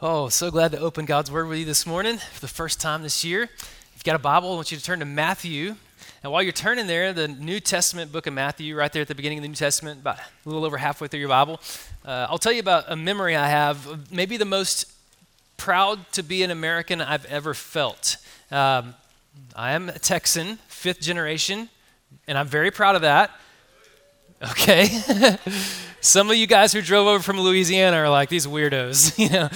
Oh, so glad to open God's Word with you this morning for the first time this year. If you've got a Bible, I want you to turn to Matthew. And while you're turning there, the New Testament book of Matthew, right there at the beginning of the New Testament, about a little over halfway through your Bible, I'll tell you about a memory I have, maybe the most proud to be an American I've ever felt. I am a Texan, fifth generation, and I'm very proud of that. Okay. Some of you guys who drove over from Louisiana are like, these weirdos,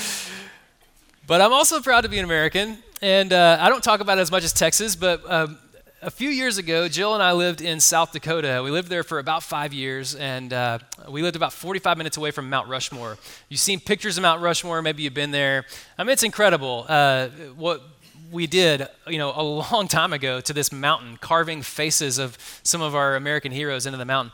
But I'm also proud to be an American, and I don't talk about it as much as Texas, but a few years ago, Jill and I lived in South Dakota. We lived there for about 5 years, and we lived about 45 minutes away from Mount Rushmore. You've seen pictures of Mount Rushmore, maybe you've been there. I mean, it's incredible what we did, a long time ago to this mountain, carving faces of some of our American heroes into the mountain.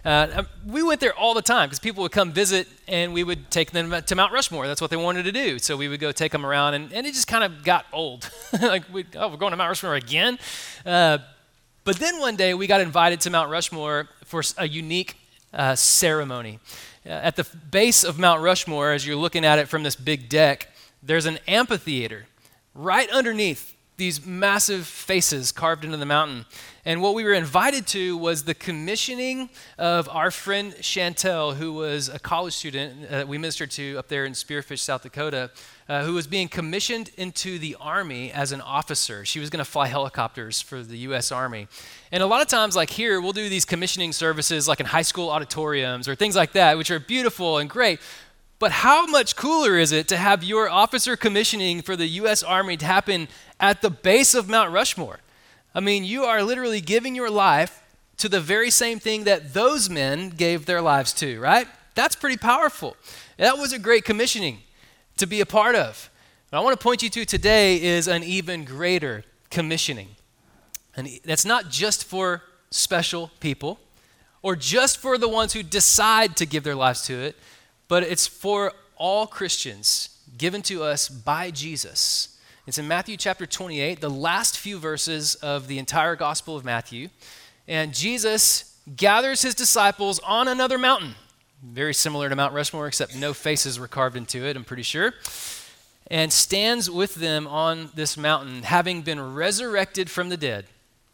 We went there all the time because people would come visit and we would take them to Mount Rushmore. That's what they wanted to do. So we would go take them around and it just kind of got old. We're going to Mount Rushmore again? But then one day we got invited to Mount Rushmore for a unique ceremony. At the base of Mount Rushmore, as you're looking at it from this big deck, there's an amphitheater right underneath these massive faces carved into the mountain. And what we were invited to was the commissioning of our friend Chantel, who was a college student that we ministered to up there in Spearfish, South Dakota, who was being commissioned into the Army as an officer. She was going to fly helicopters for the U.S. Army. And a lot of times, like here, we'll do these commissioning services like in high school auditoriums or things like that, which are beautiful and great. But how much cooler is it to have your officer commissioning for the U.S. Army to happen at the base of Mount Rushmore? I mean, you are literally giving your life to the very same thing that those men gave their lives to, right? That's pretty powerful. That was a great commissioning to be a part of. What I want to point you to today is an even greater commissioning. And that's not just for special people or just for the ones who decide to give their lives to it, but it's for all Christians given to us by Jesus. It's in Matthew chapter 28, the last few verses of the entire Gospel of Matthew. And Jesus gathers his disciples on another mountain, very similar to Mount Rushmore, except no faces were carved into it, I'm pretty sure, and stands with them on this mountain, having been resurrected from the dead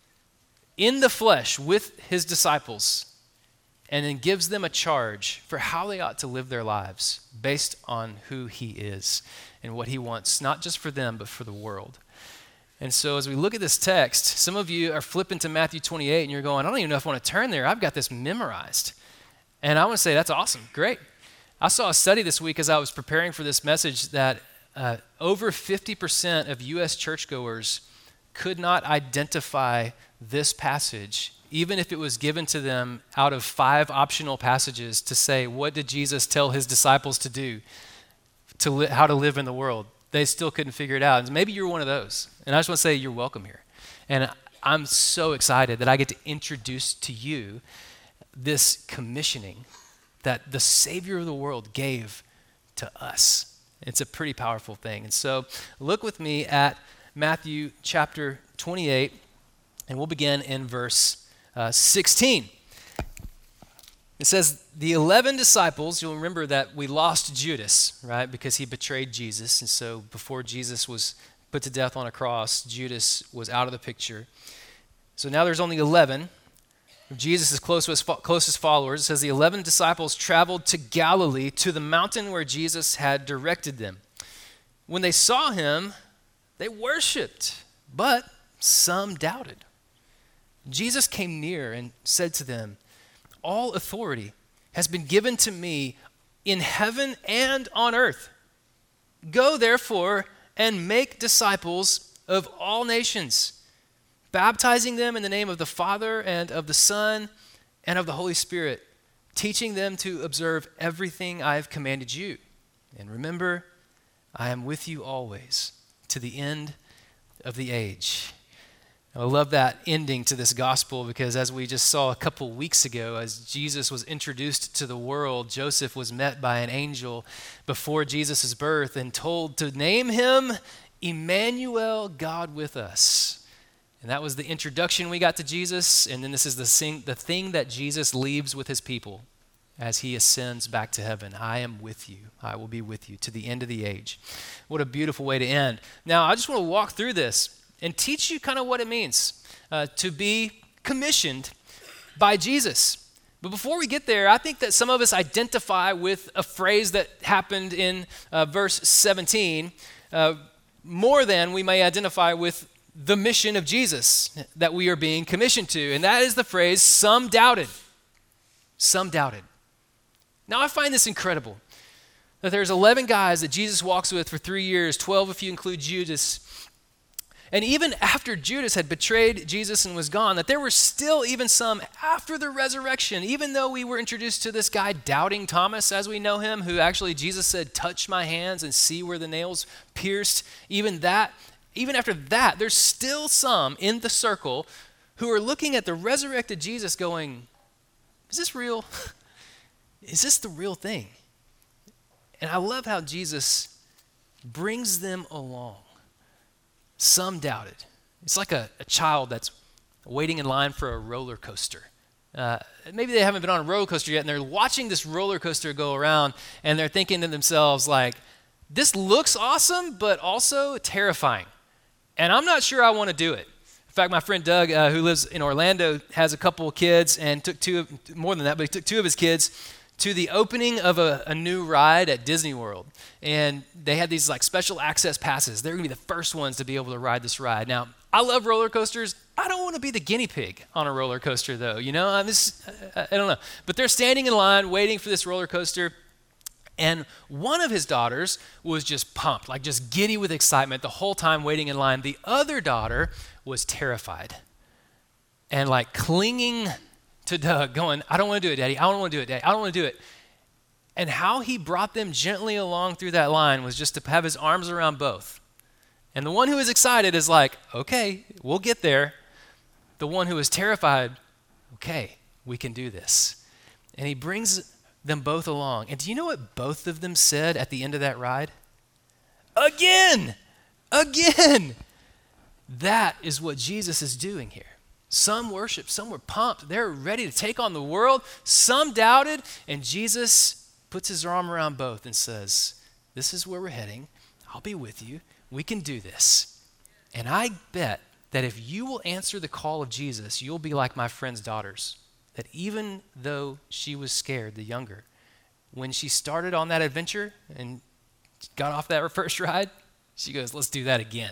in the flesh with his disciples, and then gives them a charge for how they ought to live their lives based on who he is and what he wants, not just for them, but for the world. And so as we look at this text, some of you are flipping to Matthew 28 and you're going, I don't even know if I want to turn there. I've got this memorized. And I want to say, that's awesome. Great. I saw a study this week as I was preparing for this message that over 50% of U.S. churchgoers could not identify this passage even if it was given to them out of 5 optional passages to say, what did Jesus tell his disciples to do, how to live in the world? They still couldn't figure it out. And maybe you're one of those. And I just want to say you're welcome here. And I'm so excited that I get to introduce to you this commissioning that the Savior of the world gave to us. It's a pretty powerful thing. And so look with me at Matthew chapter 28, and we'll begin in verse 16. It says, the 11 disciples, you'll remember that we lost Judas, right, because he betrayed Jesus. And so before Jesus was put to death on a cross, Judas was out of the picture. So now there's only 11 of Jesus' closest followers. It says the 11 disciples traveled to Galilee, to the mountain where Jesus had directed them. When they saw him, they worshiped, but some doubted. Jesus came near and said to them, all authority has been given to me in heaven and on earth. Go therefore and make disciples of all nations, baptizing them in the name of the Father and of the Son and of the Holy Spirit, teaching them to observe everything I have commanded you. And remember, I am with you always to the end of the age. I love that ending to this gospel because as we just saw a couple weeks ago, as Jesus was introduced to the world, Joseph was met by an angel before Jesus' birth and told to name him Emmanuel, God with us. And that was the introduction we got to Jesus, and then this is the thing that Jesus leaves with his people as he ascends back to heaven. I am with you. I will be with you to the end of the age. What a beautiful way to end. Now, I just want to walk through this and teach you kind of what it means to be commissioned by Jesus. But before we get there, I think that some of us identify with a phrase that happened in verse 17 more than we may identify with the mission of Jesus that we are being commissioned to. And that is the phrase, some doubted. Some doubted. Now, I find this incredible, that there's 11 guys that Jesus walks with for 3 years, 12 if you include Judas. And even after Judas had betrayed Jesus and was gone, that there were still even some after the resurrection, even though we were introduced to this guy, Doubting Thomas, as we know him, who actually Jesus said, touch my hands and see where the nails pierced. Even after that, there's still some in the circle who are looking at the resurrected Jesus going, is this real? Is this the real thing? And I love how Jesus brings them along. Some doubted. It's like a child that's waiting in line for a roller coaster. Maybe they haven't been on a roller coaster yet, and they're watching this roller coaster go around, and they're thinking to themselves, like, this looks awesome, but also terrifying. And I'm not sure I want to do it. In fact, my friend Doug, who lives in Orlando, has a couple of kids, and took more than that, but he took 2 of his kids to the opening of a new ride at Disney World. And they had these like special access passes. They're going to be the first ones to be able to ride this ride. Now, I love roller coasters. I don't want to be the guinea pig on a roller coaster, though. You know, I don't know. But they're standing in line waiting for this roller coaster. And one of his daughters was just pumped, like just giddy with excitement the whole time waiting in line. The other daughter was terrified and like clinging to Doug, going, I don't want to do it, Daddy. I don't want to do it, Daddy. I don't want to do it. And how he brought them gently along through that line was just to have his arms around both. And the one who was excited is like, okay, we'll get there. The one who was terrified, okay, we can do this. And he brings them both along. And do you know what both of them said at the end of that ride? Again! That is what Jesus is doing here. Some worshiped, some were pumped. They're ready to take on the world. Some doubted, and Jesus puts his arm around both and says, this is where we're heading. I'll be with you. We can do this. And I bet that if you will answer the call of Jesus, you'll be like my friend's daughters, that even though she was scared, the younger, when she started on that adventure and got off that first ride, she goes, let's do that again.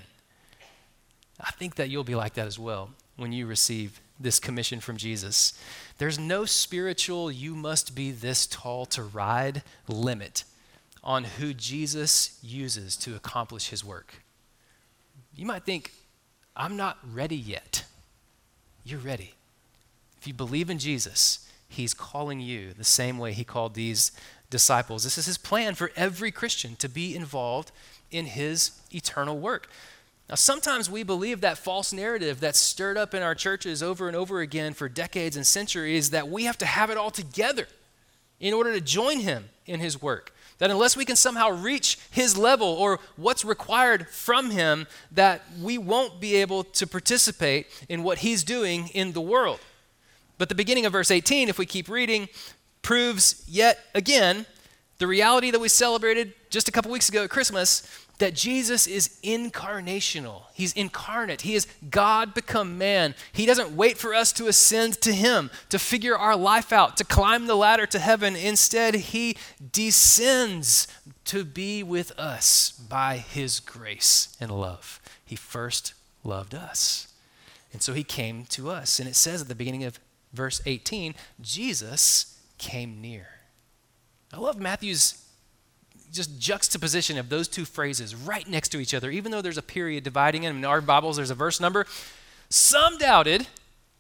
I think that you'll be like that as well when you receive this commission from Jesus. There's no spiritual, you must be this tall to ride limit on who Jesus uses to accomplish his work. You might think, I'm not ready yet. You're ready. If you believe in Jesus, he's calling you the same way he called these disciples. This is his plan for every Christian, to be involved in his eternal work. Now, sometimes we believe that false narrative that's stirred up in our churches over and over again for decades and centuries, that we have to have it all together in order to join him in his work. That unless we can somehow reach his level or what's required from him, that we won't be able to participate in what he's doing in the world. But the beginning of verse 18, if we keep reading, proves yet again the reality that we celebrated just a couple weeks ago at Christmas, that Jesus is incarnational. He's incarnate. He is God become man. He doesn't wait for us to ascend to him, to figure our life out, to climb the ladder to heaven. Instead, he descends to be with us by his grace and love. He first loved us. And so he came to us. And it says at the beginning of verse 18, Jesus came near. I love Matthew's just juxtaposition of those two phrases right next to each other, even though there's a period dividing them. In our Bibles, there's a verse number. Some doubted.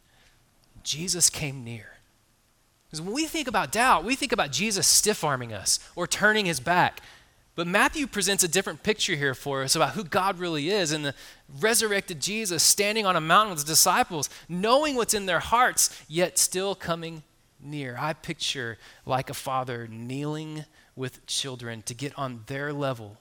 Jesus came near. Because when we think about doubt, we think about Jesus stiff-arming us or turning his back. But Matthew presents a different picture here for us about who God really is, and the resurrected Jesus standing on a mountain with his disciples, knowing what's in their hearts, yet still coming near. I picture like a father kneeling with children to get on their level,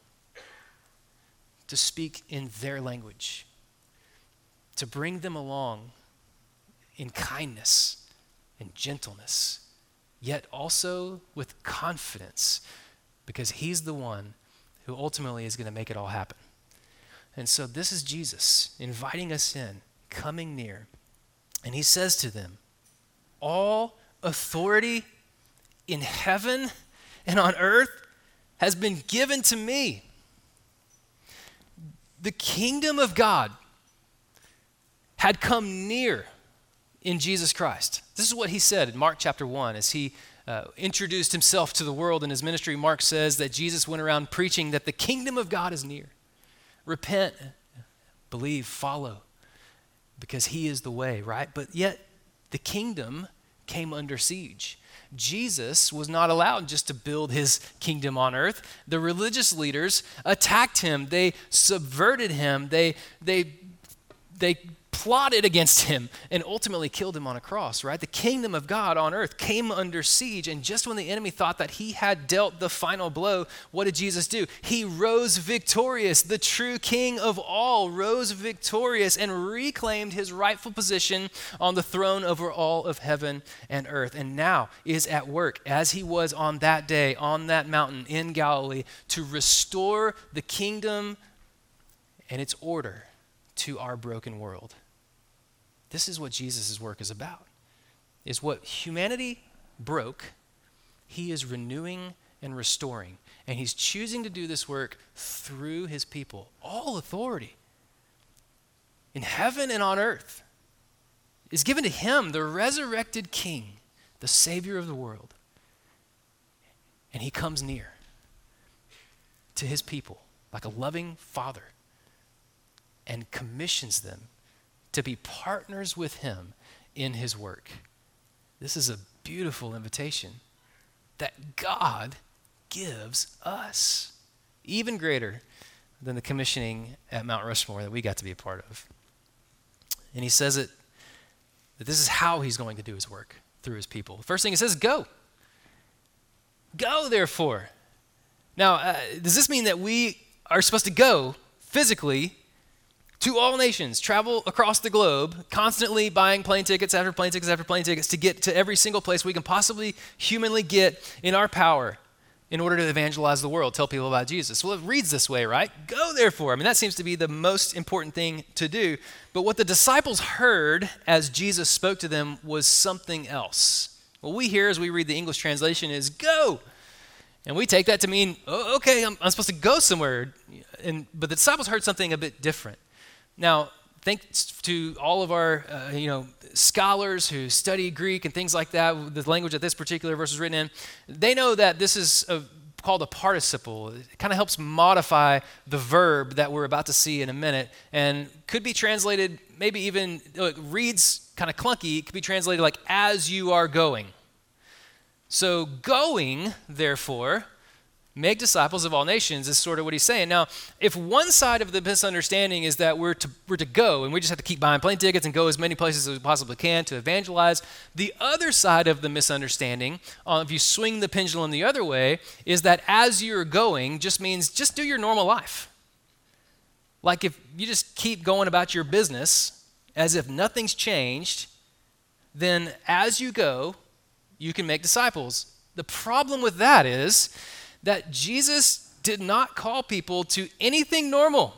to speak in their language, to bring them along in kindness and gentleness yet also with confidence, because he's the one who ultimately is going to make it all happen. And so this is Jesus inviting us in, coming near. And he says to them, all authority in heaven and on earth has been given to me. The kingdom of God had come near in Jesus Christ. This is what he said in Mark chapter 1 as he introduced himself to the world in his ministry. Mark says that Jesus went around preaching that the kingdom of God is near. Repent, believe, follow, because he is the way, right? But yet the kingdom came under siege. Jesus was not allowed just to build his kingdom on earth. The religious leaders attacked him. They subverted him. They plotted against him and ultimately killed him on a cross, right? The kingdom of God on earth came under siege, and just when the enemy thought that he had dealt the final blow, what did Jesus do? He rose victorious. The true king of all rose victorious and reclaimed his rightful position on the throne over all of heaven and earth, and now is at work, as he was on that day, on that mountain in Galilee, to restore the kingdom and its order to our broken world. This is what Jesus' work is about, is what humanity broke, he is renewing and restoring. And he's choosing to do this work through his people. All authority in heaven and on earth is given to him, the resurrected King, the Savior of the world. And he comes near to his people like a loving father and commissions them to be partners with him in his work. This is a beautiful invitation that God gives us, even greater than the commissioning at Mount Rushmore that we got to be a part of. And he says that this is how he's going to do his work through his people. The first thing he says, go. Go, therefore. Now, does this mean that we are supposed to go physically to all nations, travel across the globe, constantly buying plane tickets after plane tickets after plane tickets to get to every single place we can possibly humanly get in our power in order to evangelize the world, tell people about Jesus? Well, it reads this way, right? Go, therefore. I mean, that seems to be the most important thing to do. But what the disciples heard as Jesus spoke to them was something else. What we hear as we read the English translation is go. And we take that to mean, oh, okay, I'm supposed to go somewhere. But the disciples heard something a bit different. Now, thanks to all of our, scholars who study Greek and things like that, the language that this particular verse is written in, they know that this is called a participle. It kind of helps modify the verb that we're about to see in a minute, and could be translated, maybe even, it reads kind of clunky, it could be translated like, as you are going. So going, therefore, make disciples of all nations is sort of what he's saying. Now, if one side of the misunderstanding is that we're to go and we just have to keep buying plane tickets and go as many places as we possibly can to evangelize, the other side of the misunderstanding, if you swing the pendulum the other way, is that as you're going just means just do your normal life. Like if you just keep going about your business as if nothing's changed, then as you go, you can make disciples. The problem with that is that Jesus did not call people to anything normal.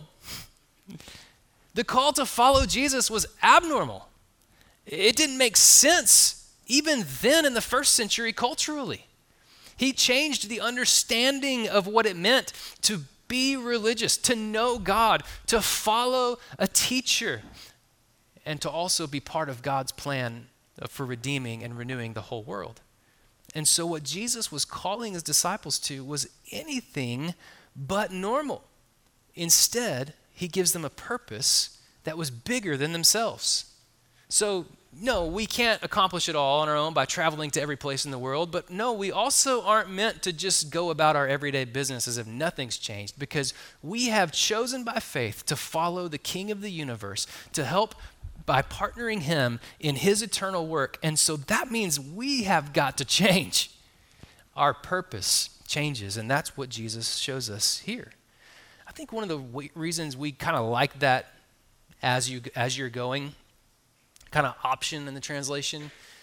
The call to follow Jesus was abnormal. It didn't make sense even then in the first century culturally. He changed the understanding of what it meant to be religious, to know God, to follow a teacher, and to also be part of God's plan for redeeming and renewing the whole world. And so what Jesus was calling his disciples to was anything but normal. Instead, he gives them a purpose that was bigger than themselves. So, no, we can't accomplish it all on our own by traveling to every place in the world, but no, we also aren't meant to just go about our everyday business as if nothing's changed, because we have chosen by faith to follow the King of the universe, to help by partnering him in his eternal work. And so that means we have got to change. Our purpose changes, and that's what Jesus shows us here. I think one of the reasons we kind of like that as you're going kind of option in the translation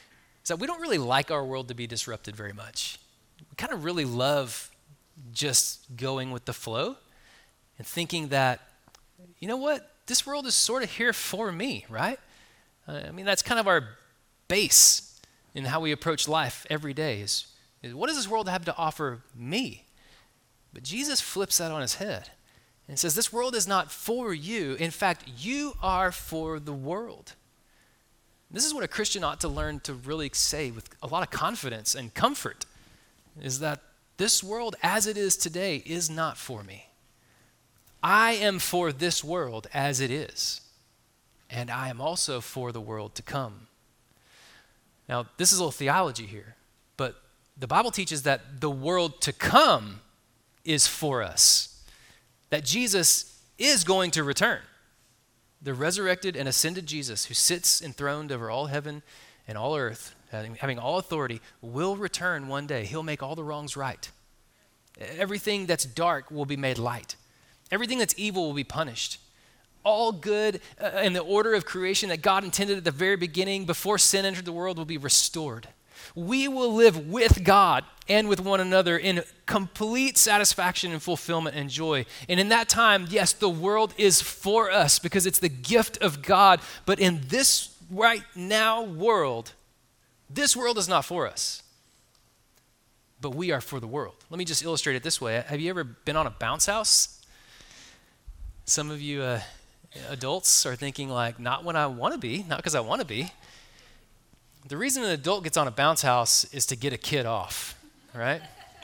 is that we don't really like our world to be disrupted very much. We kind of really love just going with the flow and thinking that, you know what, this world is sort of here for me, right? I mean, that's kind of our base in how we approach life every day is what does this world have to offer me? But Jesus flips that on his head and says, this world is not for you. In fact, you are for the world. This is what a Christian ought to learn to really say with a lot of confidence and comfort, is that this world as it is today is not for me. I am for this world as it is, and I am also for the world to come. Now, this is a little theology here, but the Bible teaches that the world to come is for us, that Jesus is going to return. The resurrected and ascended Jesus, who sits enthroned over all heaven and all earth, having all authority, will return one day. He'll make all the wrongs right. Everything that's dark will be made light. Everything that's evil will be punished. All good in the order of creation that God intended at the very beginning before sin entered the world will be restored. We will live with God and with one another in complete satisfaction and fulfillment and joy. And in that time, yes, the world is for us because it's the gift of God. But in this right now world, this world is not for us. But we are for the world. Let me just illustrate it this way. Have you ever been on a bounce house? Some of you adults are thinking like, not when I want to be, not because I want to be. The reason an adult gets on a bounce house is to get a kid off, right?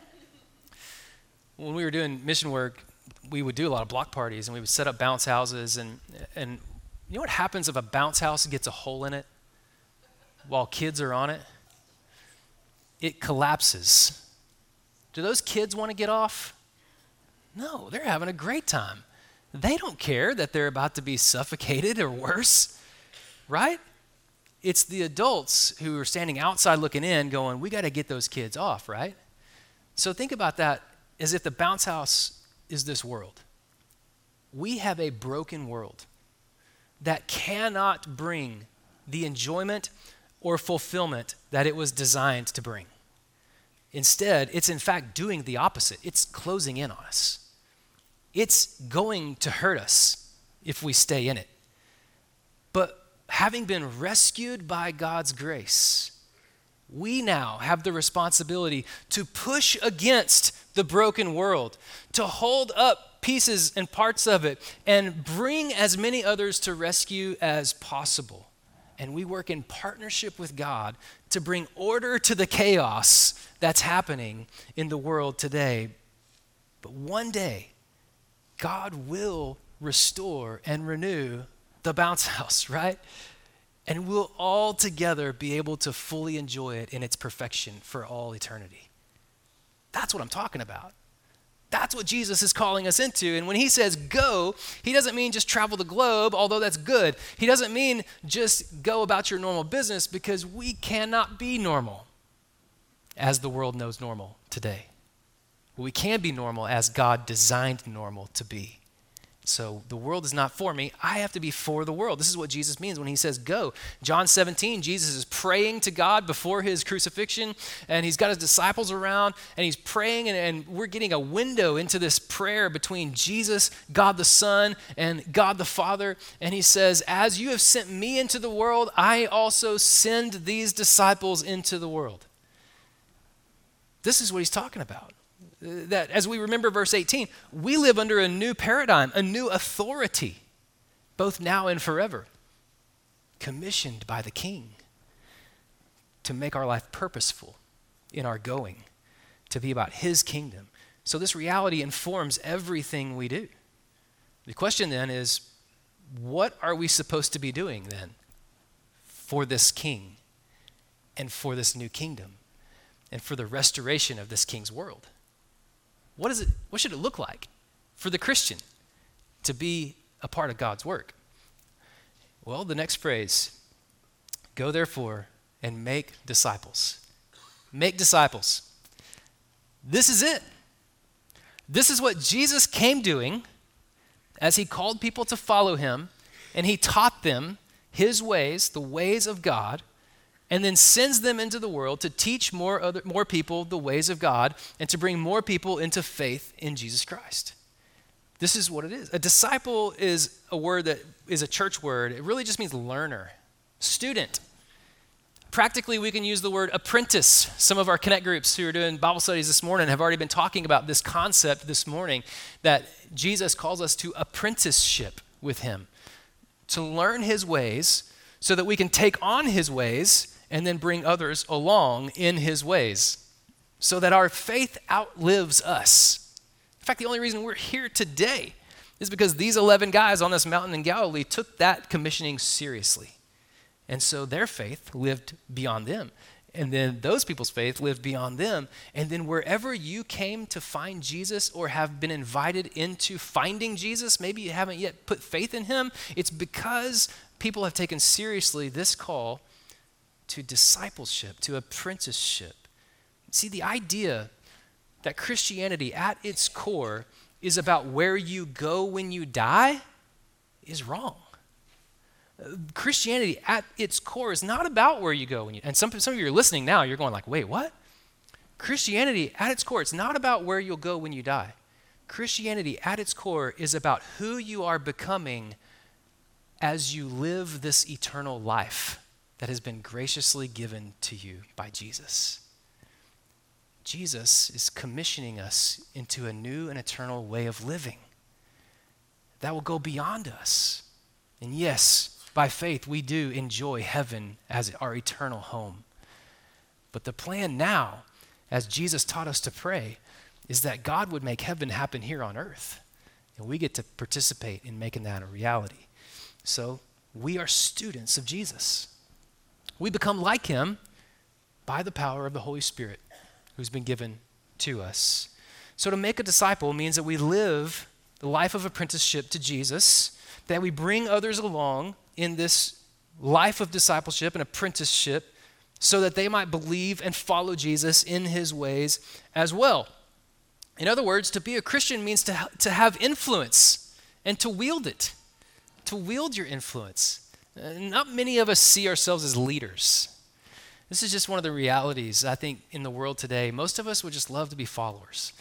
When we were doing mission work, we would do a lot of block parties and we would set up bounce houses and you know what happens if a bounce house gets a hole in it while kids are on it? It collapses. Do those kids want to get off? No, they're having a great time. They don't care that they're about to be suffocated or worse, right? It's the adults who are standing outside looking in going, we got to get those kids off, right? So think about that as if the bounce house is this world. We have a broken world that cannot bring the enjoyment or fulfillment that it was designed to bring. Instead, it's in fact doing the opposite. It's closing in on us. It's going to hurt us if we stay in it. But having been rescued by God's grace, we now have the responsibility to push against the broken world, to hold up pieces and parts of it, and bring as many others to rescue as possible. And we work in partnership with God to bring order to the chaos that's happening in the world today. But one day, God will restore and renew the bounce house, right? And we'll all together be able to fully enjoy it in its perfection for all eternity. That's what I'm talking about. That's what Jesus is calling us into. And when he says go, he doesn't mean just travel the globe, although that's good. He doesn't mean just go about your normal business, because we cannot be normal as the world knows normal today. We can be normal as God designed normal to be. So the world is not for me. I have to be for the world. This is what Jesus means when he says go. John 17, Jesus is praying to God before his crucifixion, and he's got his disciples around, and he's praying, and we're getting a window into this prayer between Jesus, God the Son, and God the Father. And he says, as you have sent me into the world, I also send these disciples into the world. This is what he's talking about. That as we remember verse 18, we live under a new paradigm, a new authority, both now and forever, commissioned by the King to make our life purposeful in our going, to be about his kingdom. So this reality informs everything we do. The question then is, what are we supposed to be doing then for this King and for this new kingdom and for the restoration of this King's world? What should it look like for the Christian to be a part of God's work? Well, the next phrase, go therefore and make disciples. Make disciples. This is it. This is what Jesus came doing as he called people to follow him, and he taught them his ways, the ways of God, and then sends them into the world to teach more people the ways of God and to bring more people into faith in Jesus Christ. This is what it is. A disciple is a word that is a church word. It really just means learner, student. Practically, we can use the word apprentice. Some of our Connect groups who are doing Bible studies this morning have already been talking about this concept this morning, that Jesus calls us to apprenticeship with him, to learn his ways so that we can take on his ways and then bring others along in his ways so that our faith outlives us. In fact, the only reason we're here today is because these 11 guys on this mountain in Galilee took that commissioning seriously. And so their faith lived beyond them. And then those people's faith lived beyond them. And then wherever you came to find Jesus or have been invited into finding Jesus, maybe you haven't yet put faith in him, it's because people have taken seriously this call to discipleship, to apprenticeship. See, the idea that Christianity at its core is about where you go when you die is wrong. Christianity at its core is not about where you go when you, and some of you are listening now, you're going like, wait, what? Christianity at its core, it's not about where you'll go when you die. Christianity at its core is about who you are becoming as you live this eternal life that has been graciously given to you by Jesus. Jesus is commissioning us into a new and eternal way of living that will go beyond us. And yes, by faith, we do enjoy heaven as our eternal home. But the plan now, as Jesus taught us to pray, is that God would make heaven happen here on earth. And we get to participate in making that a reality. So we are students of Jesus. We become like him by the power of the Holy Spirit who's been given to us. So to make a disciple means that we live the life of apprenticeship to Jesus, that we bring others along in this life of discipleship and apprenticeship so that they might believe and follow Jesus in his ways as well. In other words, to be a Christian means to have influence and to wield it, to wield your influence. Not many of us see ourselves as leaders. This is just one of the realities, I think, in the world today. Most of us would just love to be followers.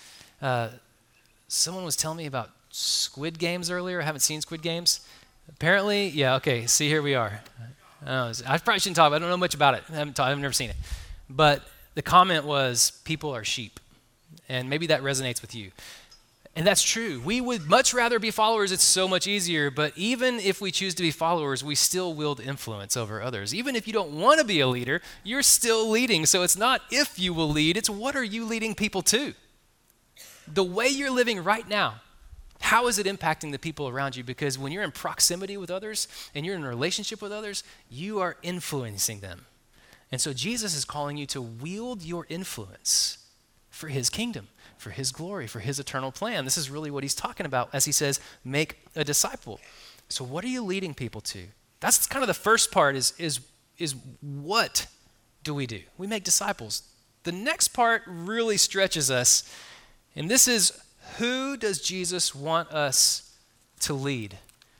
Someone was telling me about Squid Games earlier. I haven't seen Squid Games. Apparently, yeah, okay, see, here we are. I probably shouldn't talk about it. I don't know much about it. I've never seen it. But the comment was, people are sheep. And maybe that resonates with you. And that's true. We would much rather be followers. It's so much easier. But even if we choose to be followers, we still wield influence over others. Even if you don't want to be a leader, you're still leading. So it's not if you will lead, it's what are you leading people to? The way you're living right now, how is it impacting the people around you? Because when you're in proximity with others and you're in a relationship with others, you are influencing them. And so Jesus is calling you to wield your influence for his kingdom, for his glory, for his eternal plan. This is really what he's talking about as he says, make a disciple. So what are you leading people to? That's kind of the first part is what do we do? We make disciples. The next part really stretches us, and this is, who does Jesus want us to lead?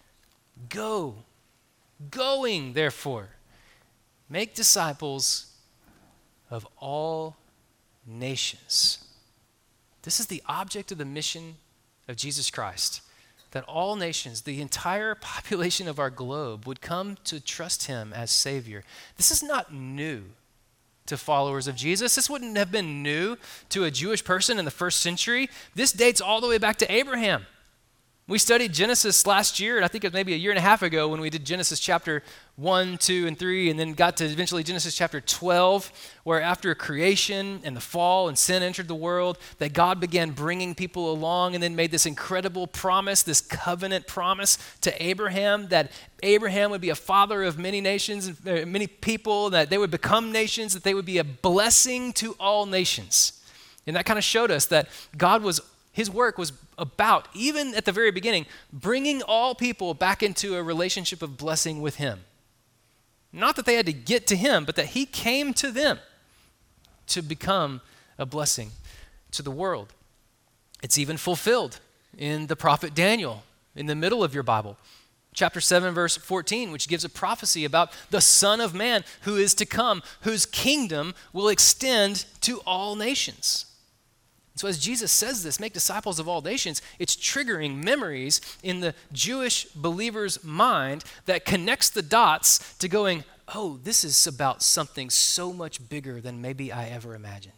Going, therefore, make disciples of all nations. This is the object of the mission of Jesus Christ, that all nations, the entire population of our globe, would come to trust him as Savior. This is not new to followers of Jesus. This wouldn't have been new to a Jewish person in the first century. This dates all the way back to Abraham. We studied Genesis last year, and I think it was maybe a year and a half ago when we did Genesis chapter 1, 2, and 3, and then got to eventually Genesis chapter 12, where after creation and the fall and sin entered the world, that God began bringing people along and then made this incredible promise, this covenant promise to Abraham, that Abraham would be a father of many nations, many people, that they would become nations, that they would be a blessing to all nations. And that kind of showed us that his work was about, even at the very beginning, bringing all people back into a relationship of blessing with him. Not that they had to get to him, but that he came to them to become a blessing to the world. It's even fulfilled in the prophet Daniel, in the middle of your Bible. Chapter 7, verse 14, which gives a prophecy about the Son of Man who is to come, whose kingdom will extend to all nations. So as Jesus says this, make disciples of all nations, it's triggering memories in the Jewish believer's mind that connects the dots to going, oh, this is about something so much bigger than maybe I ever imagined.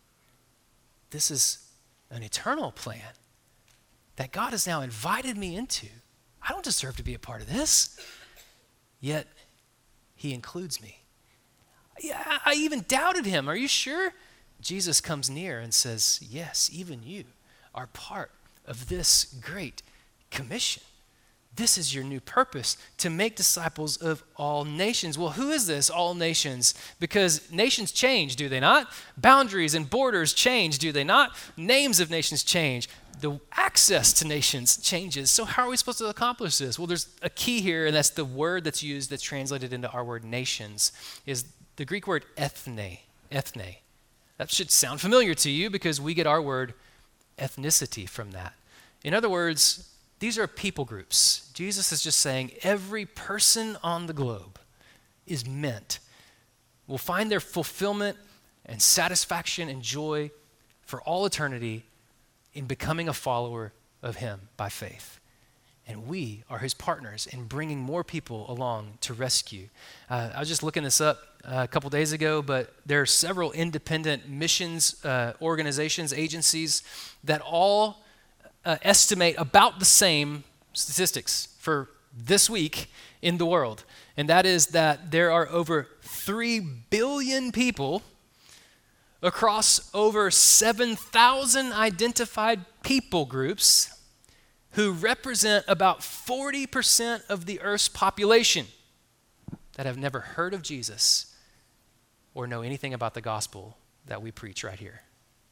This is an eternal plan that God has now invited me into. I don't deserve to be a part of this, yet he includes me. Yeah, I even doubted him. Are you sure? Jesus comes near and says, yes, even you are part of this great commission. This is your new purpose, to make disciples of all nations. Well, who is this, all nations? Because nations change, do they not? Boundaries and borders change, do they not? Names of nations change. The access to nations changes. So how are we supposed to accomplish this? Well, there's a key here, and that's the word that's used that's translated into our word nations, is the Greek word ethne. Ethne. That should sound familiar to you because we get our word ethnicity from that. In other words, these are people groups. Jesus is just saying every person on the globe is meant, will find their fulfillment and satisfaction and joy for all eternity in becoming a follower of him by faith. And we are his partners in bringing more people along to rescue. I was just looking this up a couple days ago, but there are several independent missions organizations, agencies that all estimate about the same statistics for this week in the world. And that is that there are over 3 billion people across over 7,000 identified people groups who represent about 40% of the Earth's population that have never heard of Jesus or know anything about the gospel that we preach right here.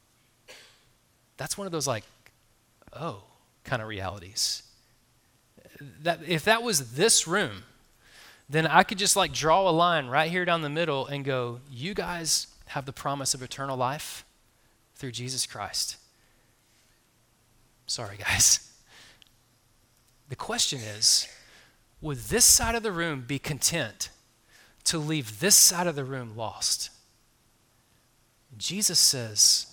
That's one of those kind of realities. That if that was this room, then I could just draw a line right here down the middle and go, you guys have the promise of eternal life through Jesus Christ. Sorry, guys. The question is, would this side of the room be content to leave this side of the room lost? Jesus says,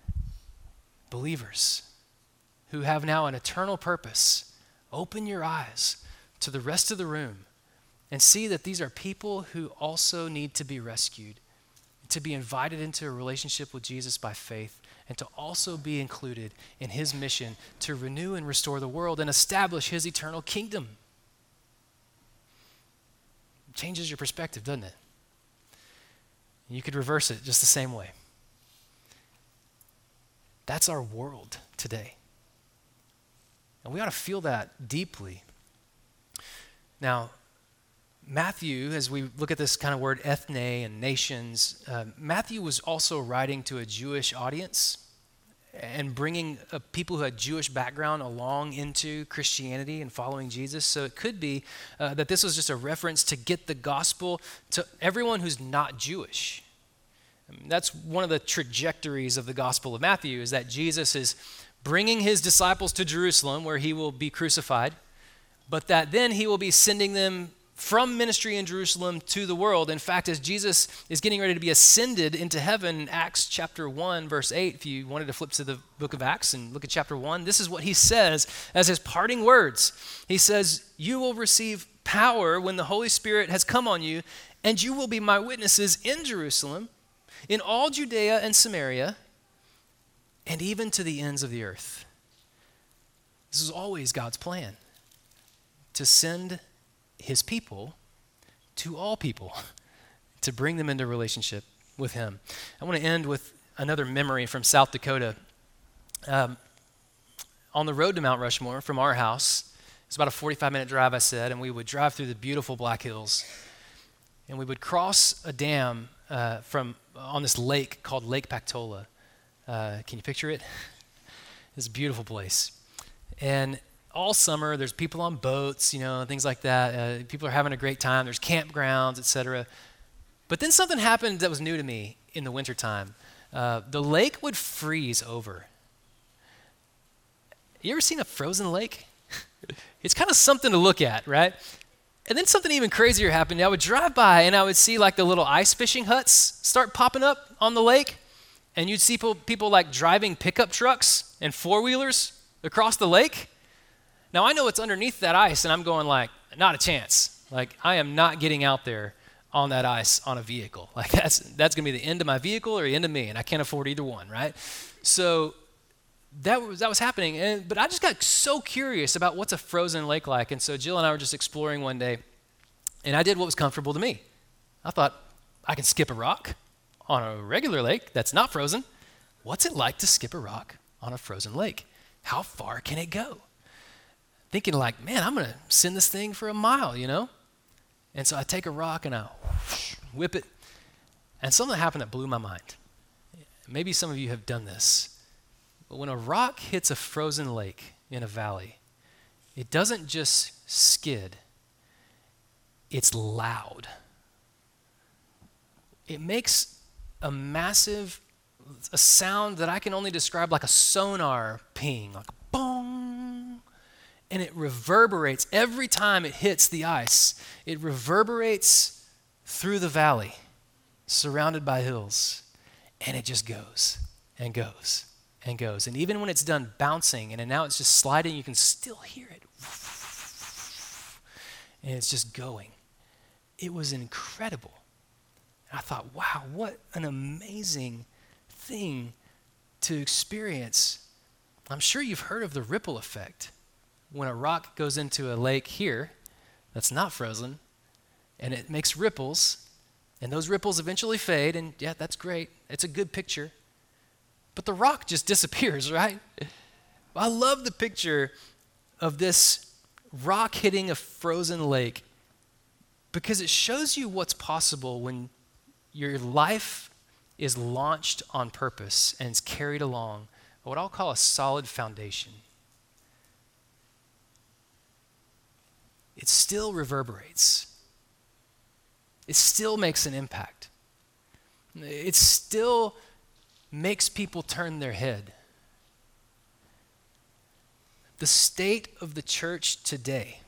believers who have now an eternal purpose, open your eyes to the rest of the room and see that these are people who also need to be rescued, to be invited into a relationship with Jesus by faith, and to also be included in his mission to renew and restore the world and establish his eternal kingdom. It changes your perspective, doesn't it? You could reverse it just the same way. That's our world today. And we ought to feel that deeply. Now, Matthew, as we look at this kind of word ethne and nations, Matthew was also writing to a Jewish audience and bringing people who had Jewish background along into Christianity and following Jesus. So it could be that this was just a reference to get the gospel to everyone who's not Jewish. I mean, that's one of the trajectories of the Gospel of Matthew, is that Jesus is bringing his disciples to Jerusalem where he will be crucified, but that then he will be sending them from ministry in Jerusalem to the world. In fact, as Jesus is getting ready to be ascended into heaven, Acts chapter 1, verse 8, if you wanted to flip to the book of Acts and look at chapter 1, this is what he says as his parting words. He says, you will receive power when the Holy Spirit has come on you, and you will be my witnesses in Jerusalem, in all Judea and Samaria, and even to the ends of the earth. This is always God's plan, to send his people to all people, to bring them into relationship with him. I want to end with another memory from South Dakota. On the road to Mount Rushmore from our house, it's about a 45-minute drive, I said, and we would drive through the beautiful Black Hills, and we would cross a dam on this lake called Lake Pactola. Can you picture it? It's a beautiful place. And all summer, there's people on boats, things like that. People are having a great time. There's campgrounds, etc. But then something happened that was new to me in the wintertime. The lake would freeze over. You ever seen a frozen lake? It's kind of something to look at, right? And then something even crazier happened. I would drive by and I would see like the little ice fishing huts start popping up on the lake. And you'd see people like driving pickup trucks and four-wheelers across the lake. Now I know it's underneath that ice and I'm going like, not a chance. Like I am not getting out there on that ice on a vehicle. Like that's gonna be the end of my vehicle or the end of me, and I can't afford either one, right? So that was happening, but I just got so curious about what's a frozen lake like, and so Jill and I were just exploring one day, and I did what was comfortable to me. I thought, I can skip a rock on a regular lake that's not frozen. What's it like to skip a rock on a frozen lake? How far can it go? Thinking like, man, I'm gonna send this thing for a mile, you know? And so I take a rock and I whip it, and something happened that blew my mind. Maybe some of you have done this. But when a rock hits a frozen lake in a valley, it doesn't just skid, it's loud. It makes a sound that I can only describe like a sonar ping, like a bong. And it reverberates every time it hits the ice. It reverberates through the valley, surrounded by hills, and it just goes and goes and goes. And even when it's done bouncing and now it's just sliding, you can still hear it. And it's just going. It was incredible. And I thought, wow, what an amazing thing to experience. I'm sure you've heard of the ripple effect. When a rock goes into a lake here that's not frozen, and it makes ripples, and those ripples eventually fade, and yeah, that's great. It's a good picture. But the rock just disappears, right? I love the picture of this rock hitting a frozen lake because it shows you what's possible when your life is launched on purpose and it's carried along what I'll call a solid foundation. It still reverberates. It still makes an impact. It still makes people turn their head. The state of the church today,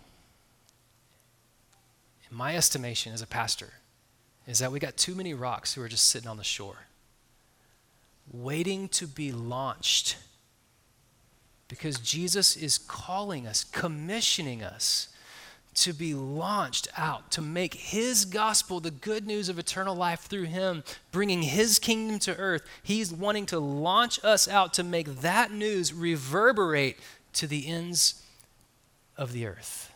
in my estimation as a pastor, is that we got too many rocks who are just sitting on the shore, waiting to be launched, because Jesus is calling us, commissioning us to be launched out, to make his gospel, the good news of eternal life through him, bringing his kingdom to earth. He's wanting to launch us out to make that news reverberate to the ends of the earth.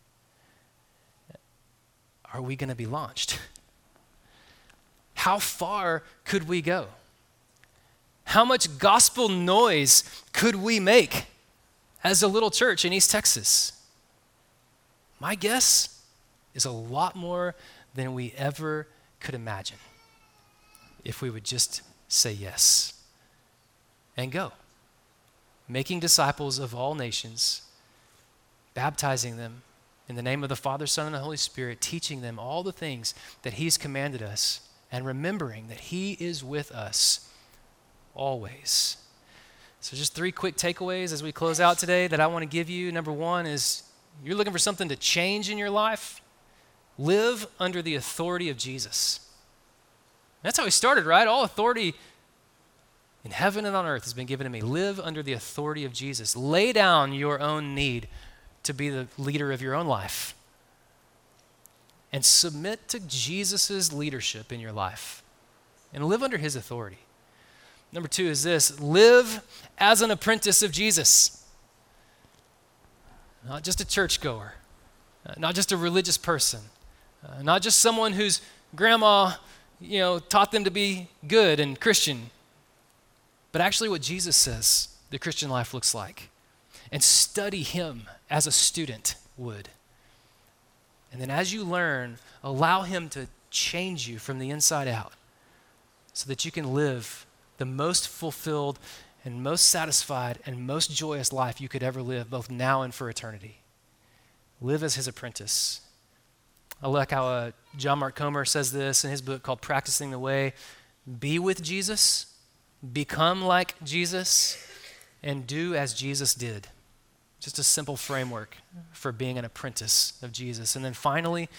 Are we going to be launched? How far could we go? How much gospel noise could we make as a little church in East Texas? My guess is a lot more than we ever could imagine if we would just say yes and go. Making disciples of all nations, baptizing them in the name of the Father, Son, and the Holy Spirit, teaching them all the things that he's commanded us, and remembering that he is with us always. So just 3 quick takeaways as we close out today that I want to give you. Number 1 is, you're looking for something to change in your life? Live under the authority of Jesus. That's how he started, right? All authority in heaven and on earth has been given to me. Live under the authority of Jesus. Lay down your own need to be the leader of your own life. And submit to Jesus' leadership in your life. And live under his authority. Number 2 is this: live as an apprentice of Jesus. Not just a churchgoer, not just a religious person, not just someone whose grandma, taught them to be good and Christian, but actually what Jesus says the Christian life looks like. And study him as a student would. And then as you learn, allow him to change you from the inside out so that you can live the most fulfilled and most satisfied and most joyous life you could ever live, both now and for eternity. Live as his apprentice. I like how John Mark Comer says this in his book called Practicing the Way. Be with Jesus, become like Jesus, and do as Jesus did. Just a simple framework for being an apprentice of Jesus. And then finally,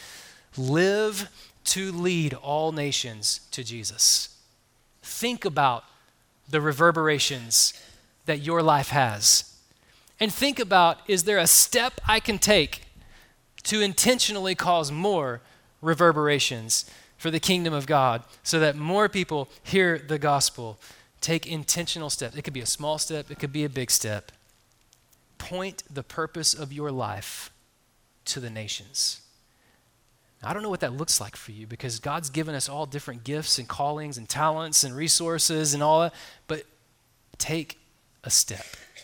live to lead all nations to Jesus. Think about the reverberations that your life has. And think about, is there a step I can take to intentionally cause more reverberations for the kingdom of God so that more people hear the gospel? Take intentional steps. It could be a small step. It could be a big step. Point the purpose of your life to the nations. I don't know what that looks like for you because God's given us all different gifts and callings and talents and resources and all that, but take a step.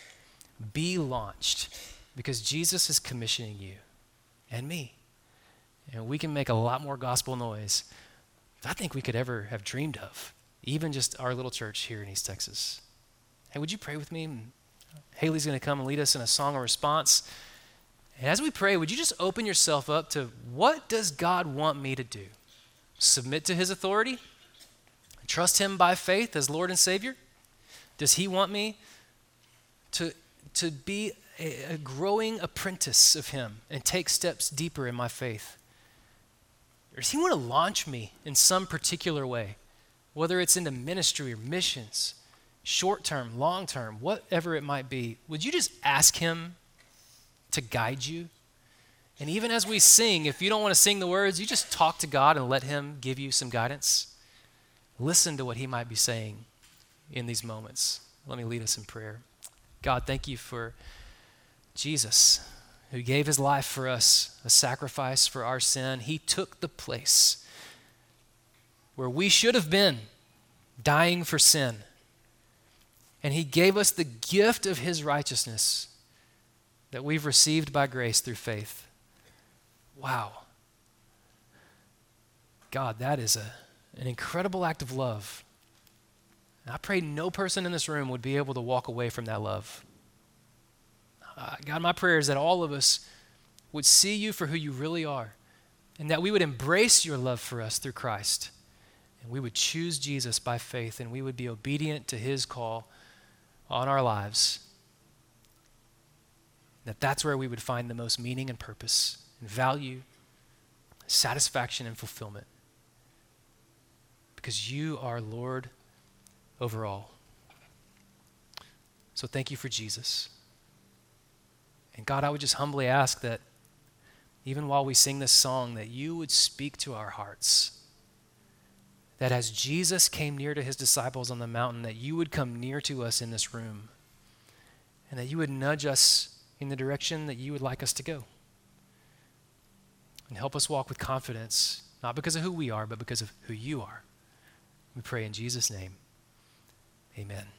Be launched because Jesus is commissioning you and me. And we can make a lot more gospel noise than I think we could ever have dreamed of, even just our little church here in East Texas. Hey, would you pray with me? Haley's going to come and lead us in a song of response. And as we pray, would you just open yourself up to what does God want me to do? Submit to his authority? Trust him by faith as Lord and Savior? Does he want me to be a growing apprentice of him and take steps deeper in my faith? Or does he want to launch me in some particular way, whether it's into ministry or missions, short-term, long-term, whatever it might be? Would you just ask him to guide you? And even as we sing, if you don't want to sing the words, you just talk to God and let him give you some guidance. Listen to what he might be saying in these moments. Let me lead us in prayer. God, thank you for Jesus, who gave his life for us, a sacrifice for our sin. He took the place where we should have been, dying for sin. And he gave us the gift of his righteousness that we've received by grace through faith. Wow. God, that is an incredible act of love. And I pray no person in this room would be able to walk away from that love. God, my prayer is that all of us would see you for who you really are, and that we would embrace your love for us through Christ, and we would choose Jesus by faith, and we would be obedient to his call on our lives. That's where we would find the most meaning and purpose and value, satisfaction and fulfillment, because you are Lord over all. So thank you for Jesus. And God, I would just humbly ask that even while we sing this song, that you would speak to our hearts. That as Jesus came near to his disciples on the mountain, that you would come near to us in this room. And that you would nudge us in the direction that you would like us to go. And help us walk with confidence, not because of who we are, but because of who you are. We pray in Jesus' name. Amen.